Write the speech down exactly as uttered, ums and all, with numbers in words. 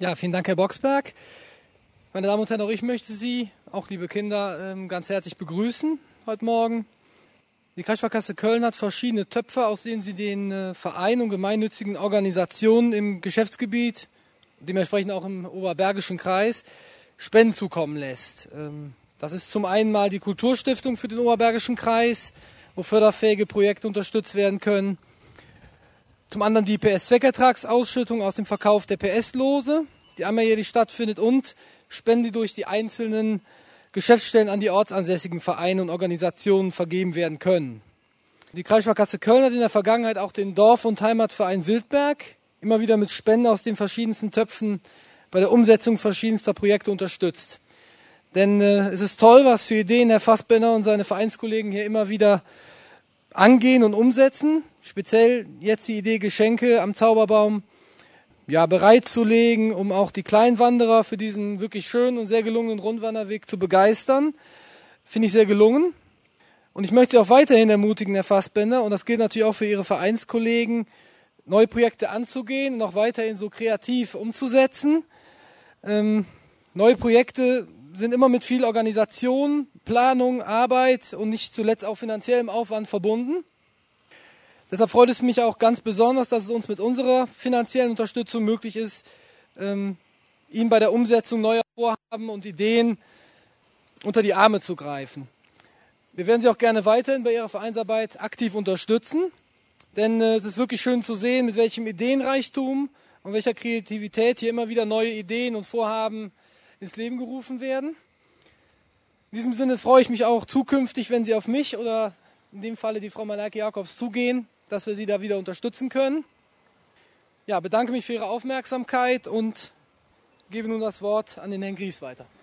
Ja, vielen Dank, Herr Boxberg. Meine Damen und Herren, auch ich möchte Sie, auch liebe Kinder, ganz herzlich begrüßen heute Morgen. Die Kreissparkasse Köln hat verschiedene Töpfe, aus denen sie den Vereinen und gemeinnützigen Organisationen im Geschäftsgebiet, dementsprechend auch im Oberbergischen Kreis, Spenden zukommen lässt. Das ist zum einen mal die Kulturstiftung für den Oberbergischen Kreis, wo förderfähige Projekte unterstützt werden können. Zum anderen die P S-Zweckertragsausschüttung aus dem Verkauf der P S-Lose, die einmal jährlich stattfindet, und Spenden, die durch die einzelnen Geschäftsstellen an die ortsansässigen Vereine und Organisationen vergeben werden können. Die Kreissparkasse Köln hat in der Vergangenheit auch den Dorf- und Heimatverein Wildberg immer wieder mit Spenden aus den verschiedensten Töpfen bei der Umsetzung verschiedenster Projekte unterstützt. Denn äh, es ist toll, was für Ideen Herr Fassbender und seine Vereinskollegen hier immer wieder angehen und umsetzen. Speziell jetzt die Idee, Geschenke am Zauberbaum ja, bereitzulegen, um auch die Kleinwanderer für diesen wirklich schönen und sehr gelungenen Rundwanderweg zu begeistern. Finde ich sehr gelungen. Und ich möchte Sie auch weiterhin ermutigen, Herr Fassbender, und das gilt natürlich auch für Ihre Vereinskollegen, neue Projekte anzugehen und auch weiterhin so kreativ umzusetzen. Ähm, neue Projekte sind immer mit viel Organisation, Planung, Arbeit und nicht zuletzt auch finanziellem Aufwand verbunden. Deshalb freut es mich auch ganz besonders, dass es uns mit unserer finanziellen Unterstützung möglich ist, ähm, Ihnen bei der Umsetzung neuer Vorhaben und Ideen unter die Arme zu greifen. Wir werden Sie auch gerne weiterhin bei Ihrer Vereinsarbeit aktiv unterstützen, denn äh, es ist wirklich schön zu sehen, mit welchem Ideenreichtum und welcher Kreativität hier immer wieder neue Ideen und Vorhaben ins Leben gerufen werden. In diesem Sinne freue ich mich auch zukünftig, wenn Sie auf mich oder in dem Falle die Frau Malerke-Jakobs zugehen, dass wir Sie da wieder unterstützen können. Ja, bedanke mich für Ihre Aufmerksamkeit und gebe nun das Wort an den Herrn Gries weiter.